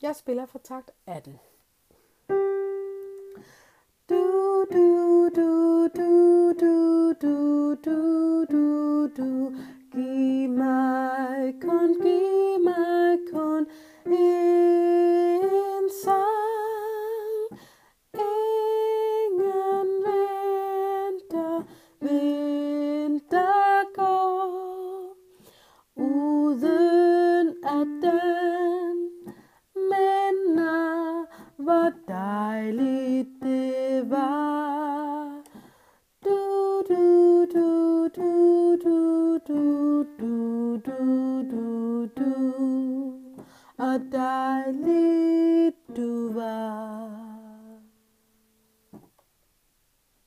Jeg spiller fra takt 18. Du, du, du, du, du, du, du, du, du. Giv mig kun en sang. Ingen vinter går, uden at den minder, hvor dejligt det var. Du, du, du, du, du, du, du, du, du, du, og dejligt du var.